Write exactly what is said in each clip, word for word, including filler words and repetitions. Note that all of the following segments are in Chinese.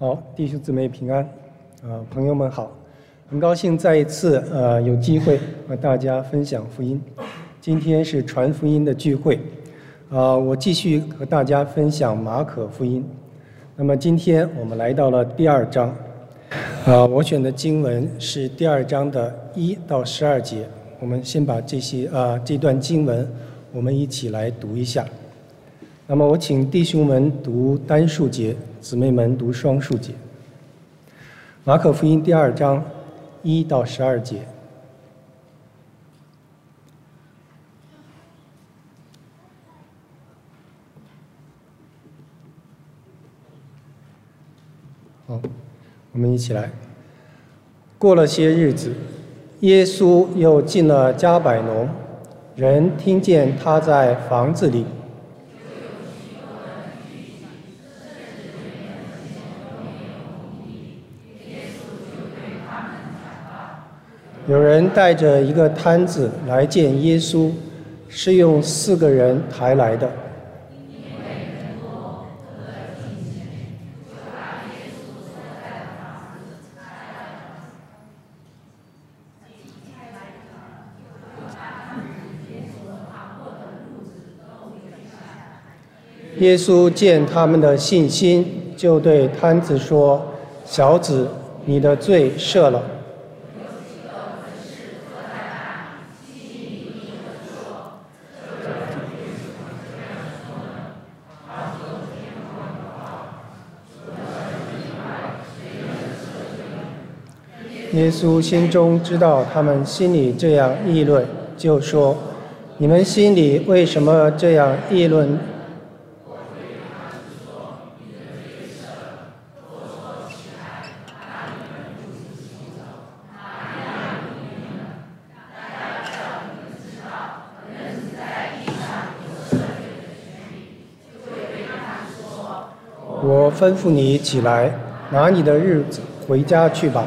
好，弟兄姊妹平安，呃，朋友们好，很高兴再一次呃有机会和大家分享福音。今天是传福音的聚会，呃，我继续和大家分享马可福音。那么今天我们来到了第二章，呃，我选的经文是第二章的一到十二节。我们先把这些呃这段经文我们一起来读一下。那么我请弟兄们读单数节，姊妹们读双数节。马可福音第二章一到十二节。好，我们一起来。过了些日子，耶稣又进了迦百农，人听见他在房子里。有人带着一个摊子来见耶稣，是用四个人抬来的。耶稣见他们的信心，就对摊子说：“小子，你的罪赦了。”耶稣心中知道他们心里这样议论，就说：“你们心里为什么这样议论？”我吩咐你起来，拿你的日子回家去吧。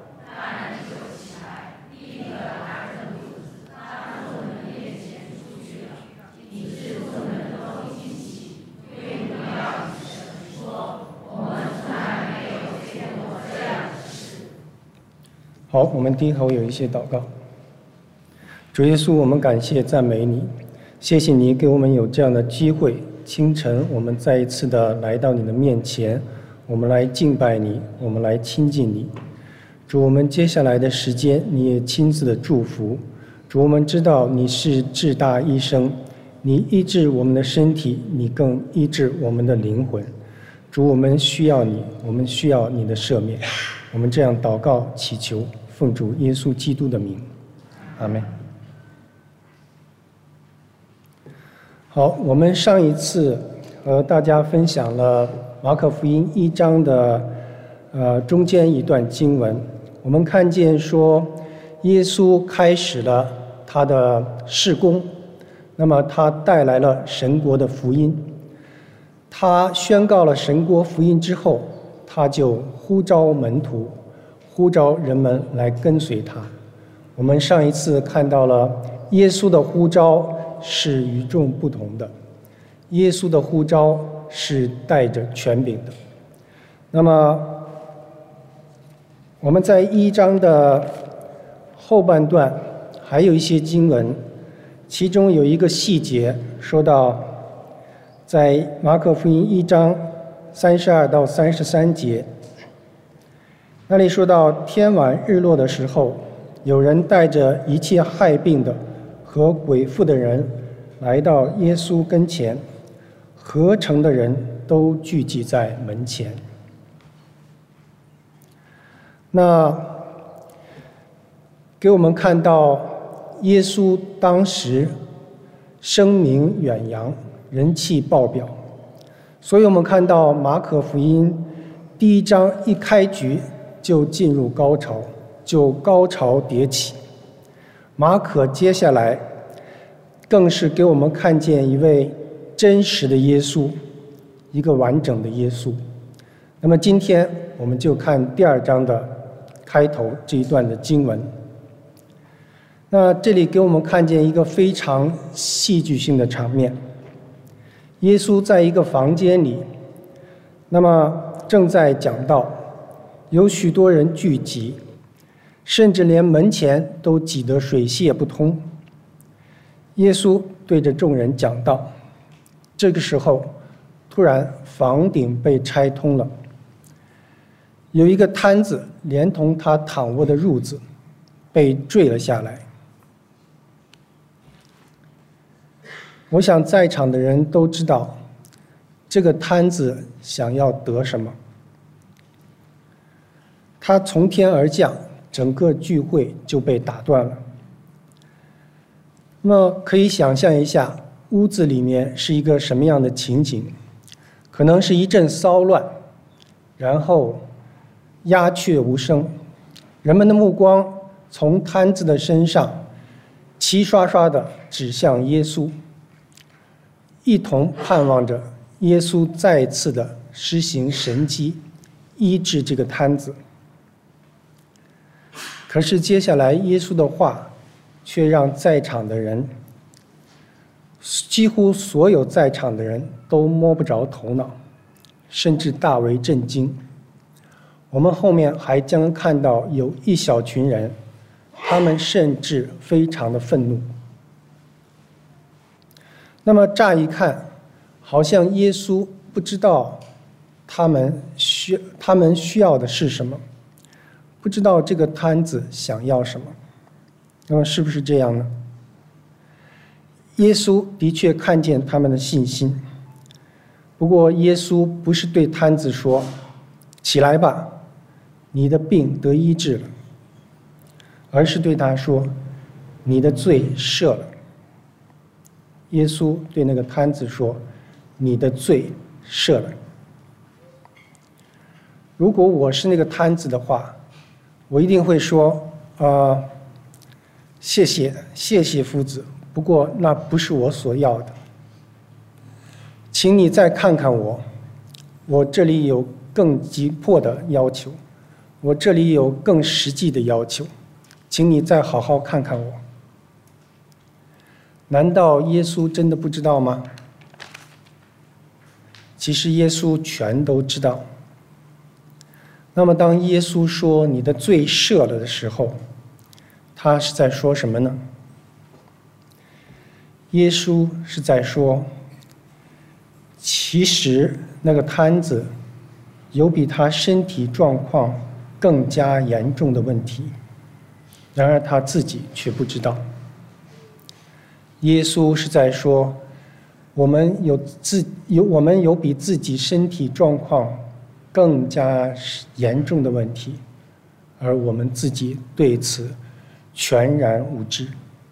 好，我们低头有一些祷告。主耶稣，我们感谢赞美你，谢谢你给我们有这样的机会。清晨，我们再一次的来到你的面前，我们来敬拜你，我们来亲近你。主，我们接下来的时间，你也亲自的祝福。主，我们知道你是至大医生，你医治我们的身体，你更医治我们的灵魂。主，我们需要你，我们需要你的赦免。我们这样祷告祈求，奉主耶稣基督的名，阿们。好，我们上一次和大家分享了马可福音一章的呃中间一段经文，我们看见说耶稣开始了他的事工，那么他带来了神国的福音，他宣告了神国福音之后，他就呼召门徒，呼召人们来跟随他。我们上一次看到了耶稣的呼召是与众不同的，耶稣的呼召是带着权柄的。那么我们在一章的后半段还有一些经文，其中有一个细节说到，在马可福音一章三十二到三十三节，那里说到天晚日落的时候，有人带着一切害病的和鬼妇的人来到耶稣跟前，合城的人都聚集在门前。那给我们看到耶稣当时声名远扬，人气爆表，所以我们看到马可福音第一章一开局就进入高潮，就高潮迭起。马可接下来更是给我们看见一位真实的耶稣，一个完整的耶稣。那么今天我们就看第二章的开头这一段的经文。那这里给我们看见一个非常戏剧性的场面，耶稣在一个房间里，那么正在讲道，有许多人聚集，甚至连门前都挤得水泄不通。耶稣对着众人讲道，这个时候，突然房顶被拆通了，有一个摊子连同他躺卧的褥子被坠了下来。我想在场的人都知道，这个摊子想要得什么。他从天而降，整个聚会就被打断了。那么可以想象一下，屋子里面是一个什么样的情景？可能是一阵骚乱，然后鸦雀无声，人们的目光从摊子的身上齐刷刷地指向耶稣，一同盼望着耶稣再次的施行神迹，医治这个摊子。可是接下来耶稣的话却让在场的人，几乎所有在场的人都摸不着头脑，甚至大为震惊。我们后面还将看到有一小群人，他们甚至非常的愤怒。那么乍一看，好像耶稣不知道他们需他们需要的是什么，不知道这个摊子想要什么。那么是不是这样呢？耶稣的确看见他们的信心，不过耶稣不是对摊子说：“起来吧，你的病得医治了。”而是对他说：“你的罪赦了。”耶稣对那个摊子说：“你的罪赦了。”如果我是那个摊子的话，我一定会说：“呃，谢谢，谢谢夫子，不过那不是我所要的。请你再看看我，我这里有更急迫的要求，我这里有更实际的要求，请你再好好看看我。”难道耶稣真的不知道吗？其实耶稣全都知道。那么当耶稣说你的罪赦了的时候，他是在说什么呢？耶稣是在说，其实那个摊子有比他身体状况更加严重的问题，然而他自己却不知道。耶稣是在说，我们有自有我们有比自己身体状况更加严重的问题，而我们自己对此全然无知。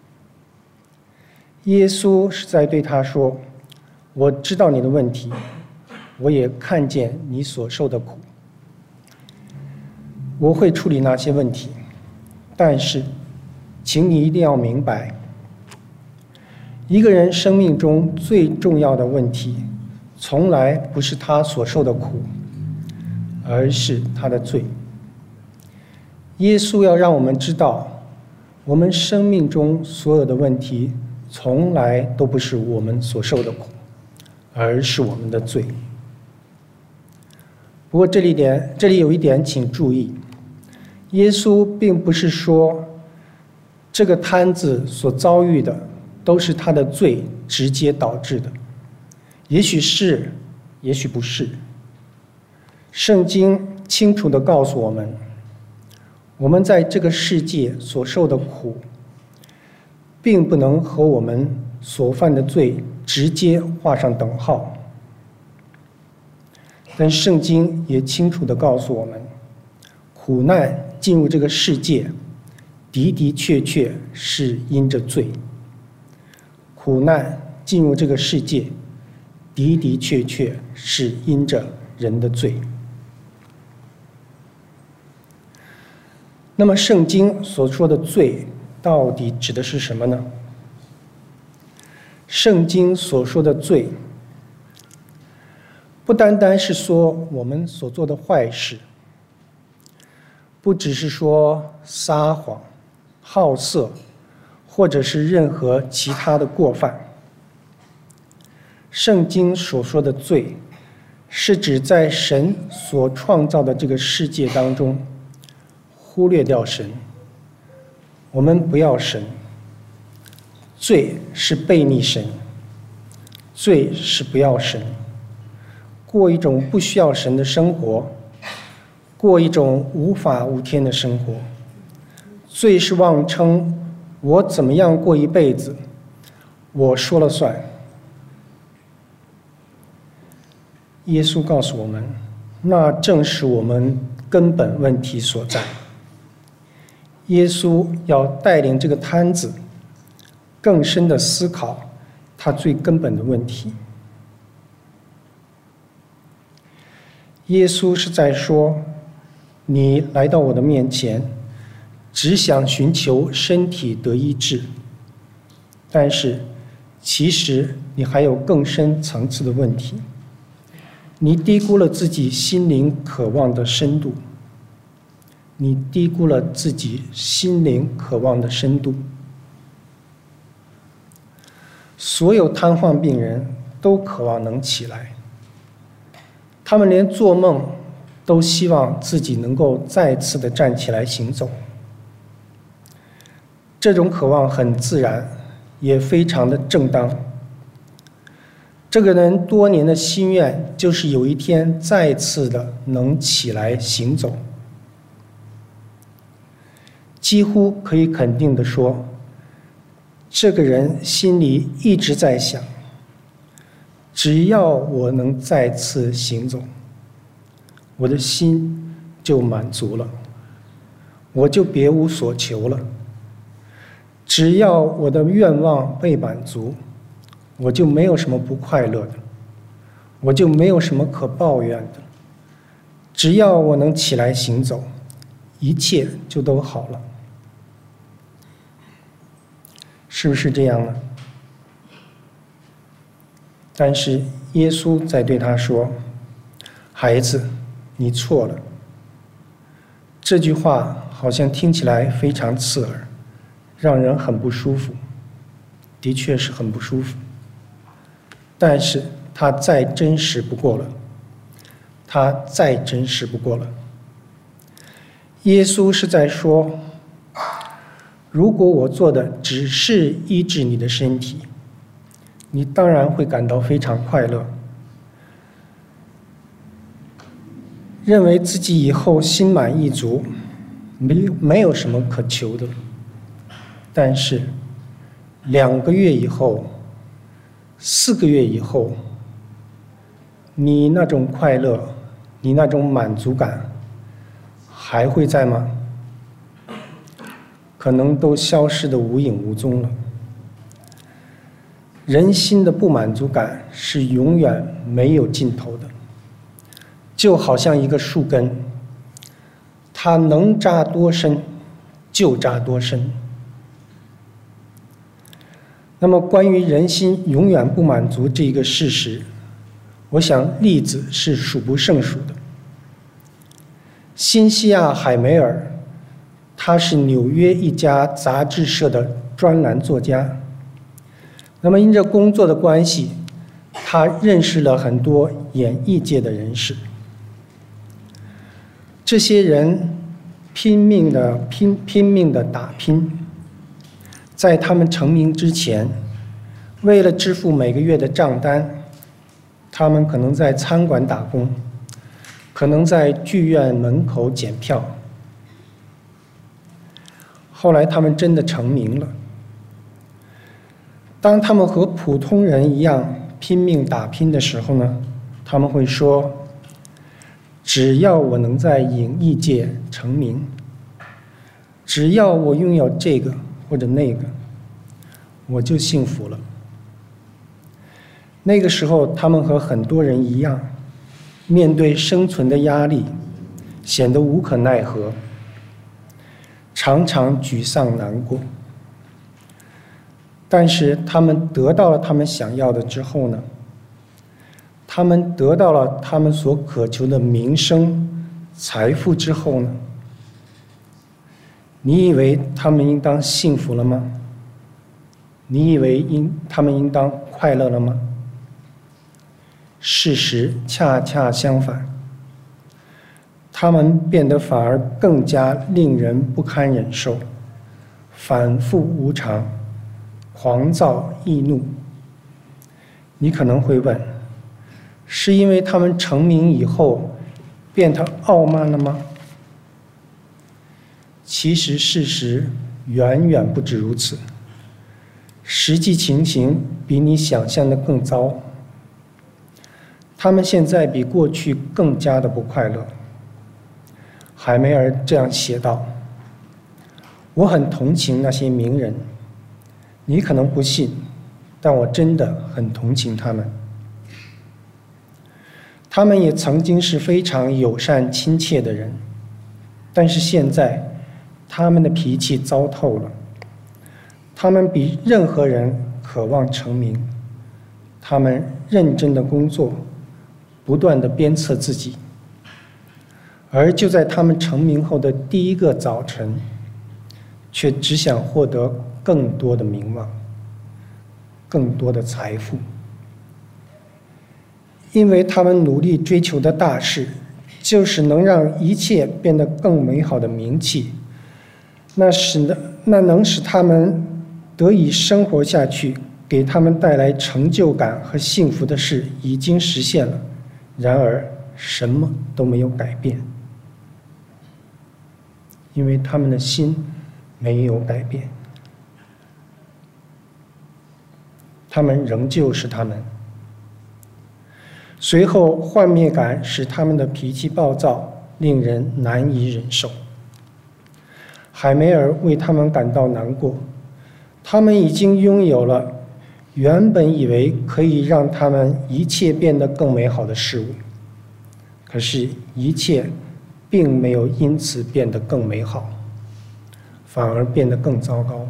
耶稣是在对他说：“我知道你的问题，我也看见你所受的苦，我会处理那些问题，但是，请你一定要明白，一个人生命中最重要的问题，从来不是他所受的苦，而是他的罪。”耶稣要让我们知道，我们生命中所有的问题，从来都不是我们所受的苦，而是我们的罪。不过这里点，这里有一点请注意，耶稣并不是说这个摊子所遭遇的都是他的罪直接导致的，也许是，也许不是。圣经清楚地告诉我们，我们在这个世界所受的苦，并不能和我们所犯的罪直接画上等号。但圣经也清楚地告诉我们，苦难进入这个世界，的的确确是因着罪。苦难进入这个世界，的的确确是因着人的罪。那么圣经所说的罪到底指的是什么呢？圣经所说的罪，不单单是说我们所做的坏事，不只是说撒谎、好色，或者是任何其他的过犯。圣经所说的罪， 是指在神所创造的这个世界当中，忽略掉神。我们不要神，罪是背逆神，罪是不要神，过一种不需要神的生活，过一种无法无天的生活。罪是妄称我怎么样过一辈子，我说了算。耶稣告诉我们，那正是我们根本问题所在。耶稣要带领这个摊子更深的思考他最根本的问题。耶稣是在说，你来到我的面前，只想寻求身体得医治，但是其实你还有更深层次的问题，你低估了自己心灵渴望的深度。你低估了自己心灵渴望的深度。所有瘫痪病人都渴望能起来，他们连做梦都希望自己能够再次的站起来行走。这种渴望很自然，也非常的正当。这个人多年的心愿就是有一天再次的能起来行走。几乎可以肯定地说，这个人心里一直在想，只要我能再次行走，我的心就满足了，我就别无所求了。只要我的愿望被满足，我就没有什么不快乐的，我就没有什么可抱怨的。只要我能起来行走，一切就都好了。是不是这样呢？但是耶稣在对他说，孩子，你错了。这句话好像听起来非常刺耳，让人很不舒服，的确是很不舒服。但是它再真实不过了，它再真实不过了。耶稣是在说，如果我做的只是医治你的身体，你当然会感到非常快乐，认为自己以后心满意足，没没有什么可求的。但是两个月以后，四个月以后，你那种快乐，你那种满足感还会在吗？可能都消失得无影无踪了。人心的不满足感是永远没有尽头的，就好像一个树根，它能扎多深就扎多深。那么关于人心永远不满足这个事实，我想例子是数不胜数的。辛西亚·海梅尔，他是纽约一家杂志社的专栏作家。那么因着工作的关系，他认识了很多演艺界的人士。这些人拼命的拼拼命的打拼，在他们成名之前，为了支付每个月的账单，他们可能在餐馆打工，可能在剧院门口检票。后来他们真的成名了。当他们和普通人一样拼命打拼的时候呢，他们会说，只要我能在影艺界成名，只要我拥有这个或者那个，我就幸福了。那个时候他们和很多人一样，面对生存的压力，显得无可奈何，常常沮丧难过。但是他们得到了他们想要的之后呢，他们得到了他们所渴求的名声、财富之后呢，你以为他们应当幸福了吗？你以为应他们应当快乐了吗？ 事实恰恰相反，他们变得反而更加令人不堪忍受，反复无常，狂躁易怒。你可能会问，是因为他们成名以后变得傲慢了吗？其实事实远远不止如此，实际情形比你想象的更糟。他们现在比过去更加的不快乐。海梅尔这样写道：我很同情那些名人，你可能不信，但我真的很同情他们。他们也曾经是非常友善亲切的人，但是现在他们的脾气糟透了。他们比任何人渴望成名，他们认真的工作，不断的鞭策自己，而就在他们成名后的第一个早晨，却只想获得更多的名望，更多的财富。因为他们努力追求的大事，就是能让一切变得更美好的名气，那使那能使他们得以生活下去，给他们带来成就感和幸福的事已经实现了，然而什么都没有改变，因为他们的心没有改变，他们仍旧是他们。随后幻灭感使他们的脾气暴躁，令人难以忍受。海梅尔为他们感到难过，他们已经拥有了原本以为可以让他们一切变得更美好的事物，可是一切并没有因此变得更美好，反而变得更糟糕。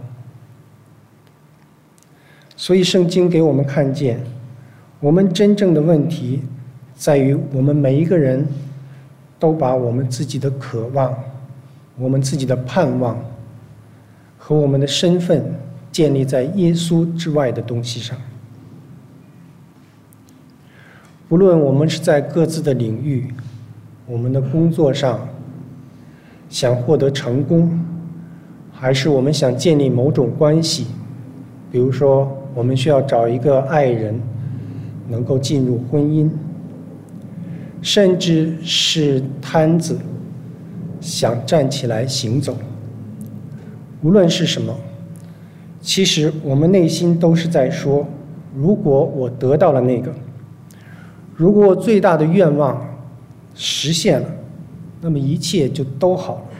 所以圣经给我们看见，我们真正的问题在于我们每一个人都把我们自己的渴望、我们自己的盼望和我们的身份建立在耶稣之外的东西上。不论我们是在各自的领域，我们的工作上想获得成功，还是我们想建立某种关系，比如说我们需要找一个爱人能够进入婚姻，甚至是摊子想站起来行走，无论是什么，其实我们内心都是在说，如果我得到了那个，如果我最大的愿望实现了，那么一切就都好了。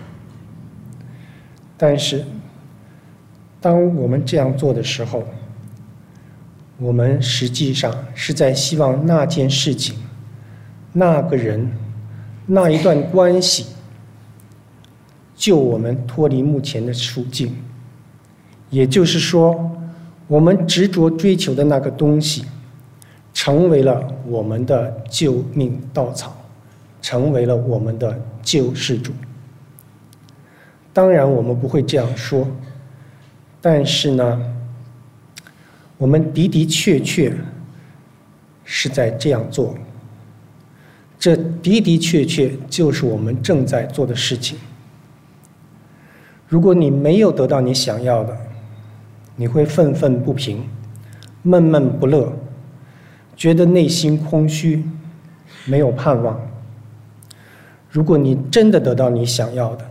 但是当我们这样做的时候，我们实际上是在希望那件事情、那个人、那一段关系救我们脱离目前的处境。也就是说，我们执着追求的那个东西成为了我们的救命稻草，成为了我们的救世主。当然我们不会这样说，但是呢，我们的的确确是在这样做，这的的确确就是我们正在做的事情。如果你没有得到你想要的，你会愤愤不平，闷闷不乐，觉得内心空虚，没有盼望。如果你真的得到你想要的，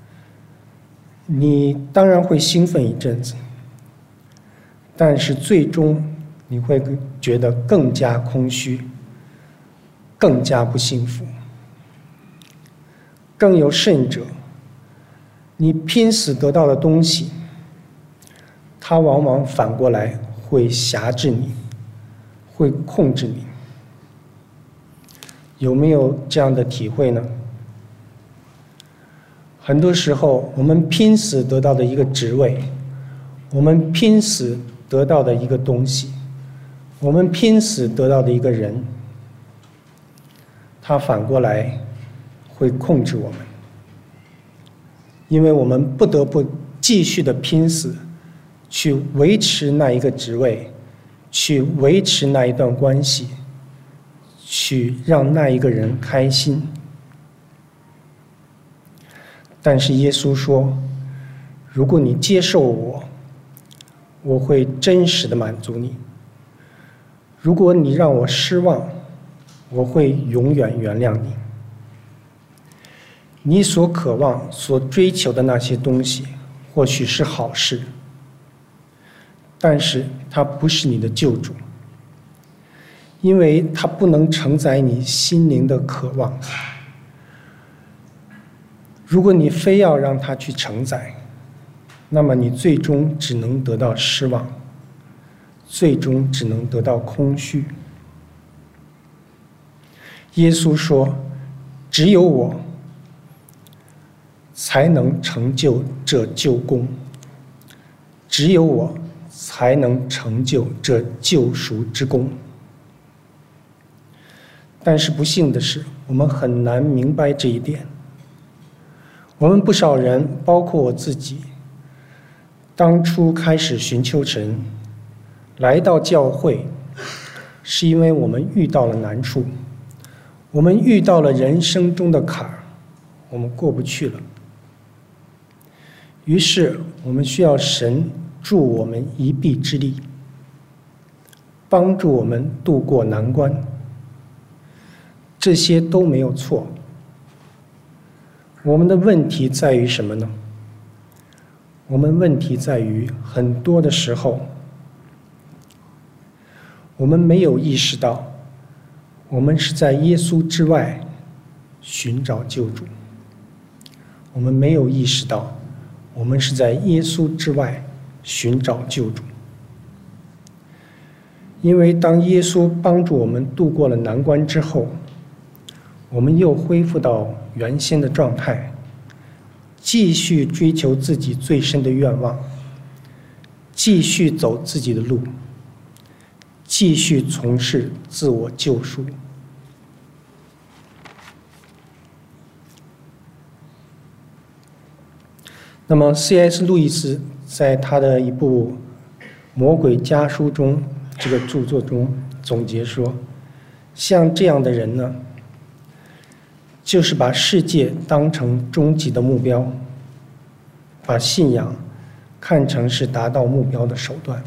你当然会兴奋一阵子，但是最终你会觉得更加空虚，更加不幸福。更有甚者，你拼死得到的东西，它往往反过来会辖制你，会控制你。有没有这样的体会呢？很多时候，我们拼死得到的一个职位，我们拼死得到的一个东西，我们拼死得到的一个人，他反过来会控制我们，因为我们不得不继续的拼死去维持那一个职位，去维持那一段关系， 去让那一个人开心。但是耶稣说，如果你接受我，我会真实的满足你；如果你让我失望，我会永远原谅你。你所渴望、所追求的那些东西，或许是好事，但是它不是你的救主，因为它不能承载你心灵的渴望。如果你非要让它去承载，那么你最终只能得到失望，最终只能得到空虚。耶稣说，只有我才能成就这救功，只有我才能成就这救赎之功。但是不幸的是，我们很难明白这一点。我们不少人，包括我自己，当初开始寻求神，来到教会，是因为我们遇到了难处，我们遇到了人生中的坎儿，我们过不去了。于是我们需要神助我们一臂之力，帮助我们渡过难关。这些都没有错。我们的问题在于什么呢？我们问题在于很多的时候，我们没有意识到，我们是在耶稣之外寻找救主。我们没有意识到，我们是在耶稣之外寻找救主。因为当耶稣帮助我们度过了难关之后，我们又恢复到原先的状态，继续追求自己最深的愿望，继续走自己的路，继续从事自我救赎。那么 C S 路易斯在他的一部《魔鬼家书》中，这个著作中总结说，像这样的人呢，就是把世界当成终极的目标，把信仰看成是达到目标的手段。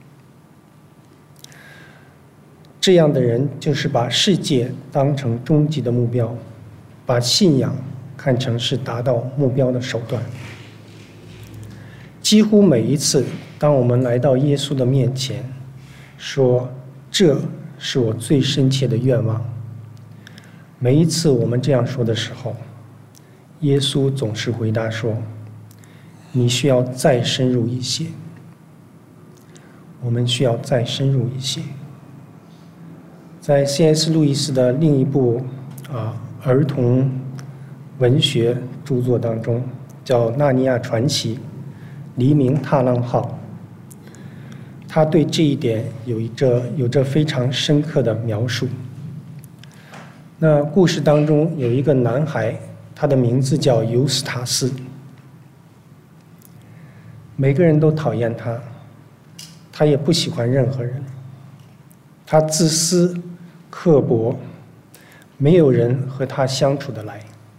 这样的人就是把世界当成终极的目标，把信仰看成是达到目标的手段。几乎每一次，当我们来到耶稣的面前，说这是我最深切的愿望，每一次我们这样说的时候，耶稣总是回答说，你需要再深入一些，我们需要再深入一些。在 C S 路易斯的另一部啊儿童文学著作当中，叫《纳尼亚传奇：黎明踏浪号》，他对这一点有一着有着非常深刻的描述。那故事当中有一个男孩，他的名字叫尤斯塔斯。每个人都讨厌他，他也不喜欢任何人，他自私刻薄，没有人和他相处得来。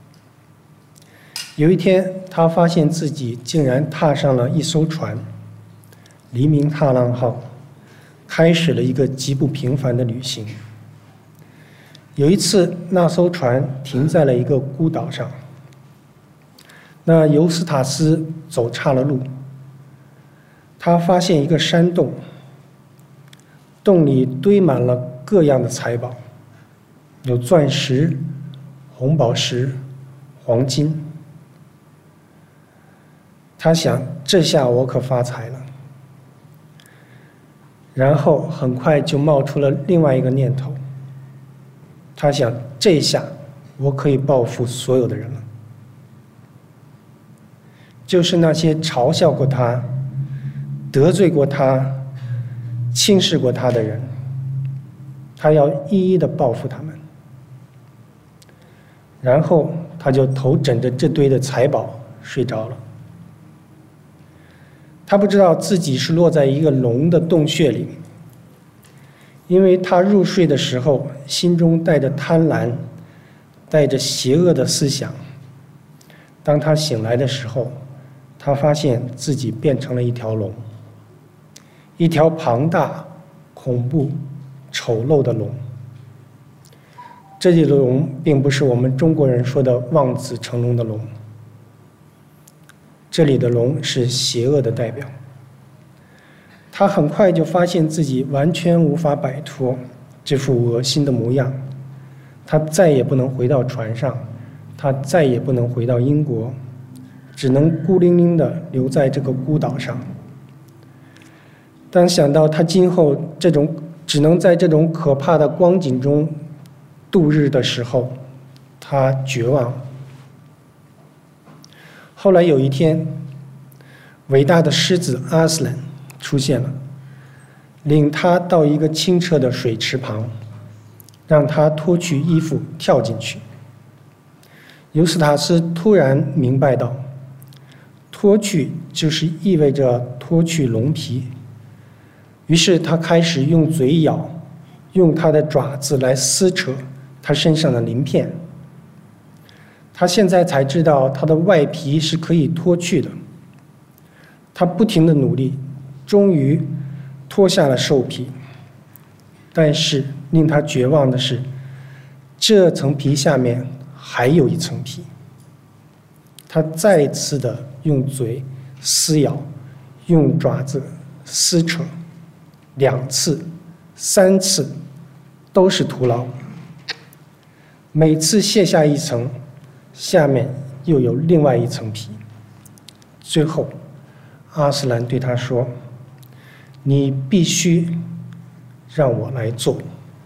有一天，他发现自己竟然踏上了一艘船，黎明踏浪号，开始了一个极不平凡的旅行。有一次，那艘船停在了一个孤岛上，那尤斯塔斯走岔了路，他发现一个山洞，洞里堆满了各样的财宝，有钻石、红宝石、黄金。他想，这下我可发财了。然后很快就冒出了另外一个念头，他想，这下我可以报复所有的人了，就是那些嘲笑过他、得罪过他、轻视过他的人，他要一一的报复他们。然后他就头枕着这堆的财宝睡着了。他不知道自己是落在一个龙的洞穴里， 因为他入睡的时候心中带着贪婪，带着邪恶的思想。当他醒来的时候，他发现自己变成了一条龙，一条庞大、恐怖、丑陋的龙。这里的龙并不是我们中国人说的望子成龙的龙，这里的龙是邪恶的代表。他很快就发现自己完全无法摆脱这副恶心的模样，他再也不能回到船上，他再也不能回到英国，只能孤零零地留在这个孤岛上。当想到他今后这种只能在这种可怕的光景中度日的时候，他绝望。后来有一天，伟大的狮子阿斯兰出现了，领他到一个清澈的水池旁，让他脱去衣服跳进去。尤斯塔斯突然明白到，脱去就是意味着脱去龙皮，于是他开始用嘴咬，用他的爪子来撕扯他身上的鳞片。他现在才知道他的外皮是可以脱去的。他不停地努力，终于脱下了兽皮。但是令他绝望的是，这层皮下面还有一层皮。他再次地用嘴撕咬，用爪子撕扯，两次、三次都是徒劳。每次卸下一层，下面又有另外一层皮。最后，阿斯兰对他说：“你必须让我来做。”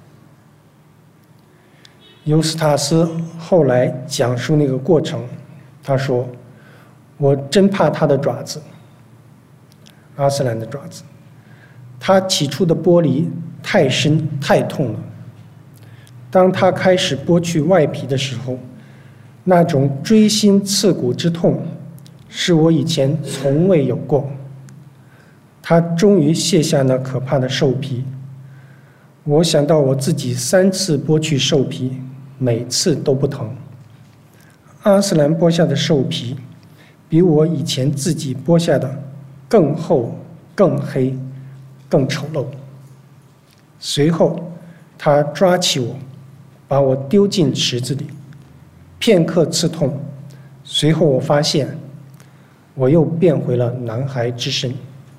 尤斯塔斯后来讲述那个过程，他说：“我真怕他的爪子，阿斯兰的爪子。他起初的剥离太深太痛了。当他开始剥去外皮的时候，那种锥心刺骨之痛是我以前从未有过。他终于卸下那可怕的兽皮。我想到我自己三次剥去兽皮，每次都不疼。阿斯兰剥下的兽皮比我以前自己剥下的更厚、更黑、更丑陋。随后他抓起我，把我丢进池子里，片刻刺痛，随后我发现我又变回了男孩之身。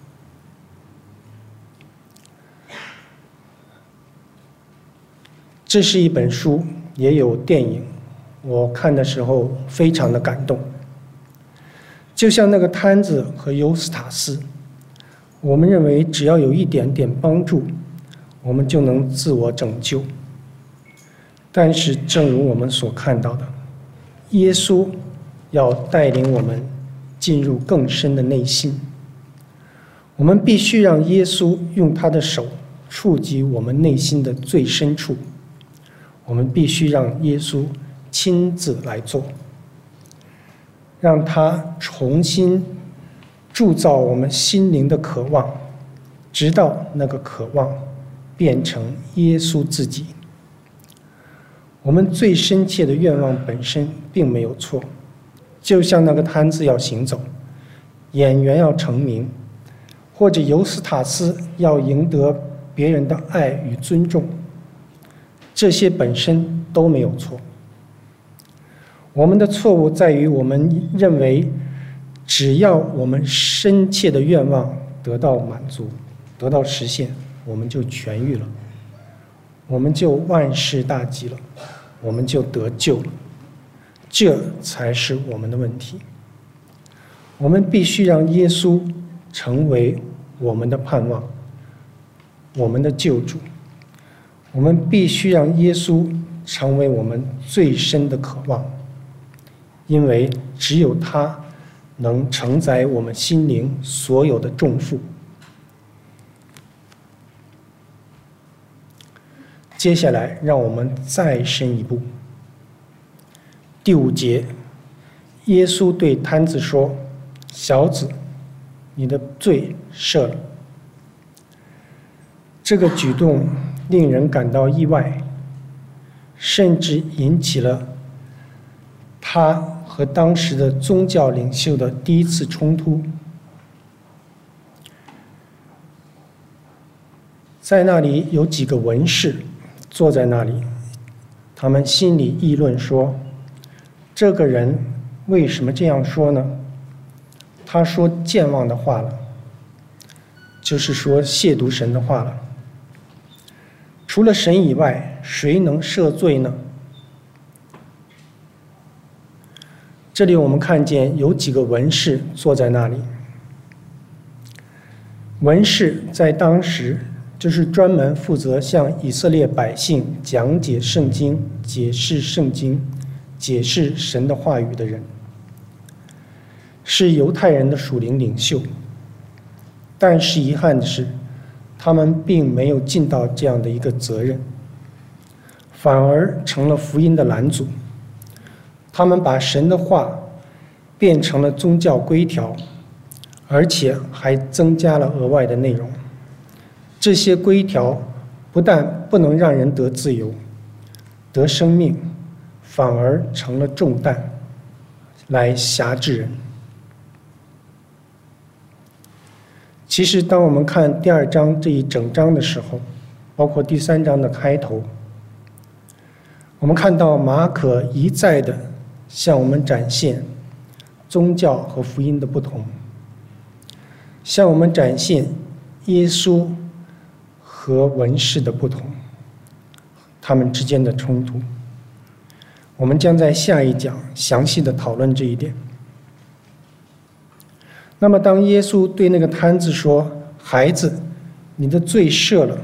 这是一本书，也有电影，我看的时候非常的感动。就像那个摊子和尤斯塔斯，我们认为只要有一点点帮助，我们就能自我拯救。但是正如我们所看到的，耶稣要带领我们进入更深的内心。我们必须让耶稣用他的手触及我们内心的最深处。我们必须让耶稣亲自来做，让他重新铸造我们心灵的渴望，直到那个渴望变成耶稣自己。我们最深切的愿望本身并没有错，就像那个摊子要行走，演员要成名，或者尤斯塔斯要赢得别人的爱与尊重，这些本身都没有错。我们的错误在于我们认为只要我们深切的愿望得到满足，得到实现，我们就痊愈了，我们就万事大吉了，我们就得救了。这才是我们的问题。我们必须让耶稣成为我们的盼望，我们的救主。我们必须让耶稣成为我们最深的渴望，因为只有他能承载我们心灵所有的重负。接下来让我们再深一步。第五节，耶稣对摊子说：“小子，你的罪赦了。” 这个举动令人感到意外，甚至引起了他和当时的宗教领袖的第一次冲突。在那里有几个文士坐在那里，他们心里议论说：这个人为什么这样说呢？他说健忘的话了，就是说亵渎神的话了。除了神以外，谁能赦罪呢？这里我们看见有几个文士坐在那里。文士在当时就是专门负责向以色列百姓讲解圣经、解释圣经、解释神的话语的人，是犹太人的属灵领袖。但是遗憾的是，他们并没有尽到这样的一个责任，反而成了福音的拦阻。他们把神的话变成了宗教规条，而且还增加了额外的内容。这些规条不但不能让人得自由、得生命，反而成了重担，来辖制人。其实当我们看第二章这一整章的时候，包括第三章的开头，我们看到马可一再的向我们展现宗教和福音的不同，向我们展现耶稣和文士的不同，他们之间的冲突。我们将在下一讲详细的讨论这一点。那么当耶稣对那个摊子说：孩子，你的罪赦了。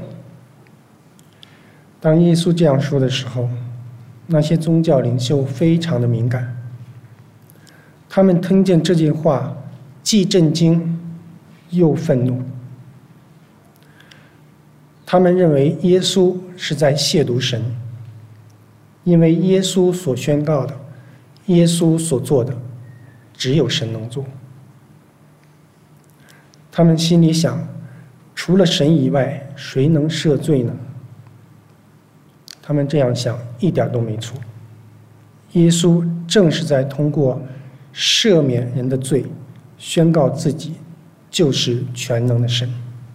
当耶稣这样说的时候，那些宗教领袖非常的敏感，他们听见这句话既震惊又愤怒。他们认为耶稣是在亵渎神，因为耶稣所宣告的、耶稣所做的，只有神能做。他们心里想，除了神以外，谁能赦罪呢？他们这样想一点都没错。耶稣正是在通过赦免人的罪，宣告自己就是全能的神。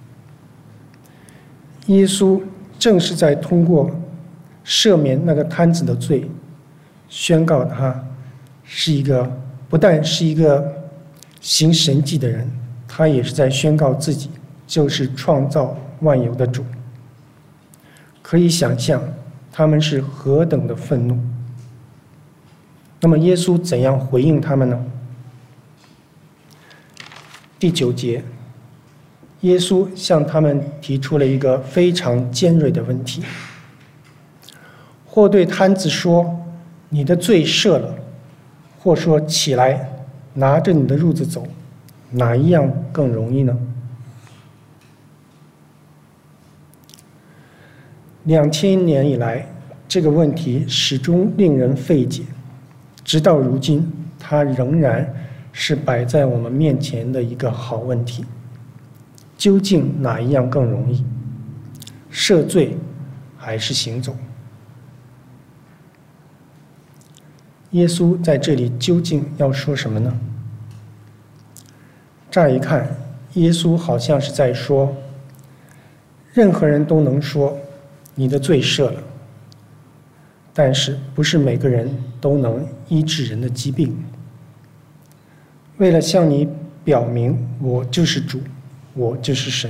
耶稣正是在通过赦免那个摊子的罪，宣告他是一个不但是一个行神迹的人，他也是在宣告自己就是创造万有的主。可以想象他们是何等的愤怒。那么耶稣怎样回应他们呢？第九节，耶稣向他们提出了一个非常尖锐的问题，或对摊子说：你的罪赦了，或说起来，拿着你的褥子走，哪一样更容易呢？两千年以来，这个问题始终令人费解，直到如今，它仍然是摆在我们面前的一个好问题。究竟哪一样更容易？赦罪还是行走？耶稣在这里究竟要说什么呢？乍一看，耶稣好像是在说，任何人都能说你的罪赦了，但是不是每个人都能医治人的疾病。为了向你表明我就是主，我就是神，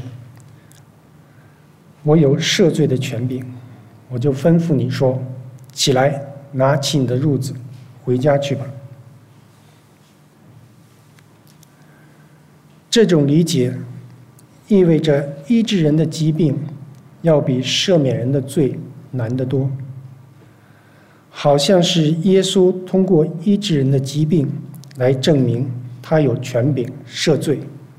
我有赦罪的权柄，我就吩咐你说：起来，拿起你的褥子，回家去吧。这种理解意味着医治人的疾病要比赦免人的罪难得多，好像是耶稣通过医治人的疾病来证明他有权柄赦罪。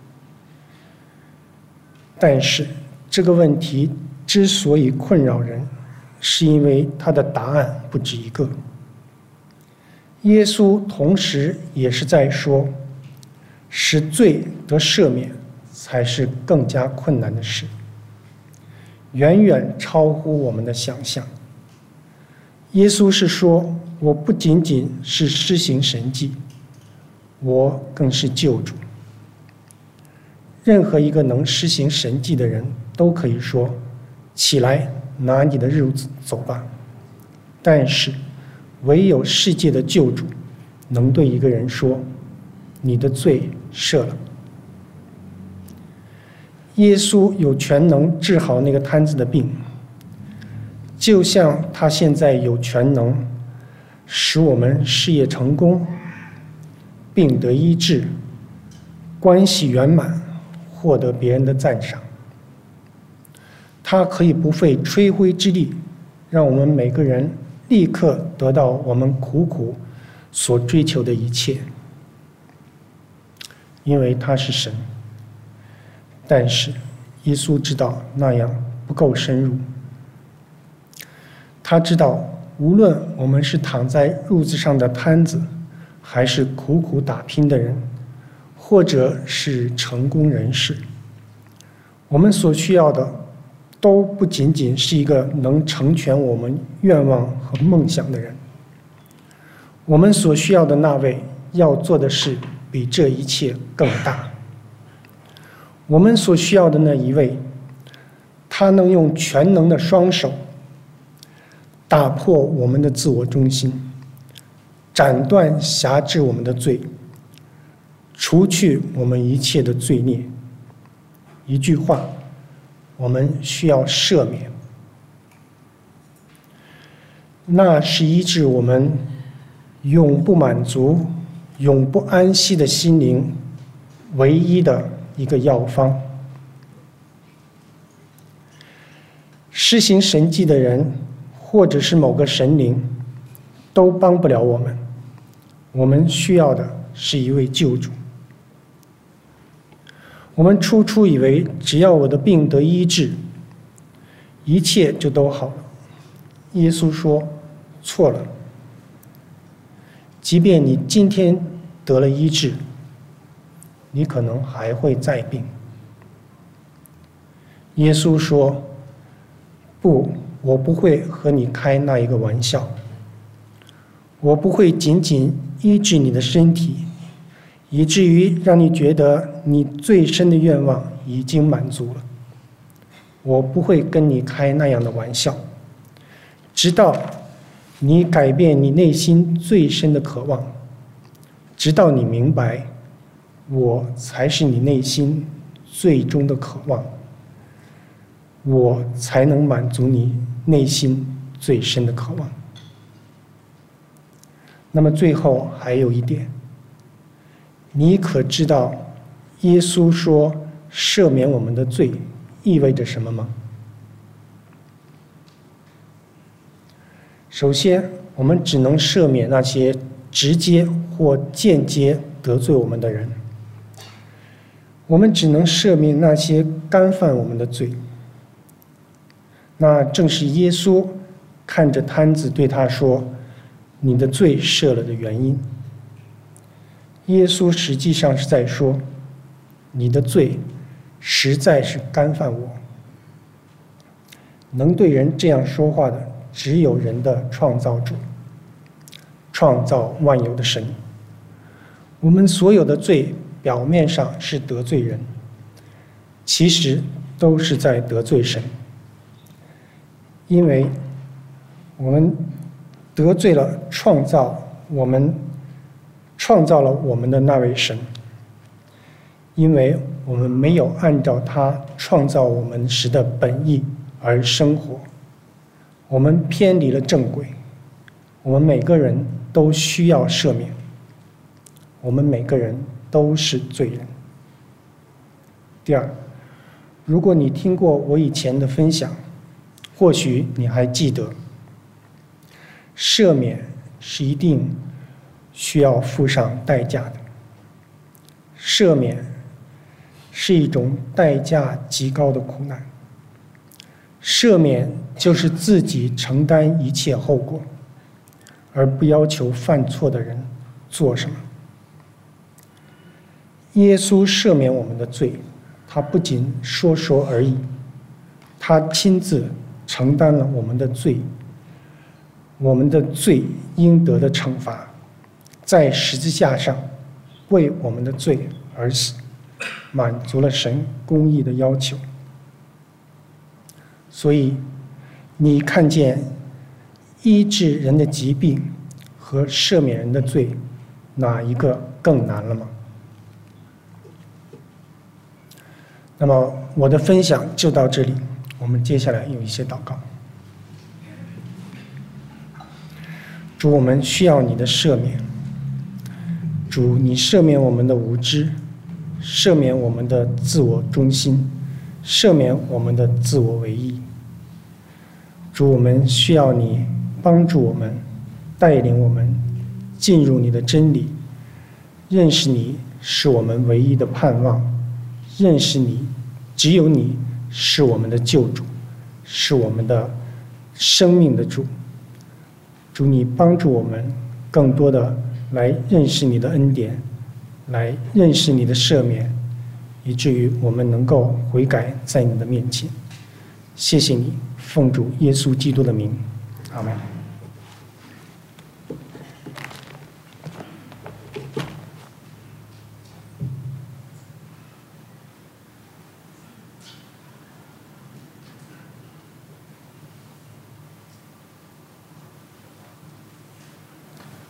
但是这个问题之所以困扰人，是因为他的答案不止一个。耶稣同时也是在说，使罪得赦免才是更加困难的事。 远远超乎我们的想象。耶稣是说，我不仅仅是施行神迹，我更是救主。任何一个能施行神迹的人都可以说，起来，拿你的褥子走吧。但是唯有世界的救主能对一个人说，你的罪赦了。耶稣有权能治好那个瘫子的病，就像他现在有权能使我们事业成功，病得医治，关系圆满，获得别人的赞赏。他可以不费吹灰之力，让我们每个人立刻得到我们苦苦所追求的一切，因为他是神。但是耶稣知道那样不够深入，他知道无论我们是躺在褥子上的瘫子，还是苦苦打拼的人，或者是成功人士，我们所需要的都不仅仅是一个能成全我们愿望和梦想的人。我们所需要的那位要做的事比这一切更大。我们所需要的那一位，他能用全能的双手打破我们的自我中心，斩断辖制我们的罪，除去我们一切的罪孽。一句话，我们需要赦免。那是医治我们永不满足、永不安息的心灵唯一的一个药方。施行神迹的人，或者是某个神灵，都帮不了我们。我们需要的是一位救主。我们初初以为，只要我的病得医治，一切就都好了。耶稣说，错了。即便你今天得了医治，你可能还会再病。耶稣说，不，我不会和你开那一个玩笑。我不会仅仅医治你的身体，以至于让你觉得你最深的愿望已经满足了。我不会跟你开那样的玩笑，直到你改变你内心最深的渴望，直到你明白我才是你内心最终的渴望，我才能满足你内心最深的渴望。那么最后还有一点，你可知道耶稣说赦免我们的罪意味着什么吗？首先，我们只能赦免那些直接或间接得罪我们的人，我们只能赦免那些干犯我们的罪。那正是耶稣看着瘫子对他说，你的罪赦了的原因。耶稣实际上是在说，你的罪实在是干犯我。能对人这样说话的，只有人的创造主，创造万有的神。我们所有的罪表面上是得罪人，其实都是在得罪神，因为我们得罪了创造我们创造了我们的那位神，因为我们没有按照他创造我们时的本意而生活，我们偏离了正轨。我们每个人都需要赦免，我们每个人都是罪人。第二，如果你听过我以前的分享，或许你还记得，赦免是一定需要付上代价的。赦免是一种代价极高的苦难。赦免就是自己承担一切后果，而不要求犯错的人做什么。耶稣赦免我们的罪，他不仅说说而已， 他亲自承担了我们的罪，我们的罪应得的惩罚，在十字架上为我们的罪而死，满足了神公义的要求。所以你看见医治人的疾病和赦免人的罪，哪一个更难了吗？那么我的分享就到这里，我们接下来有一些祷告。主，我们需要你的赦免。主，你赦免我们的无知，赦免我们的自我中心，赦免我们的自我为意。主，我们需要你帮助我们，带领我们进入你的真理，认识你是我们唯一的盼望，认识你，只有你是我们的救主，是我们的生命的主。主，你帮助我们更多的来认识你的恩典，来认识你的赦免，以至于我们能够悔改在你的面前。谢谢你，奉主耶稣基督的名，阿们。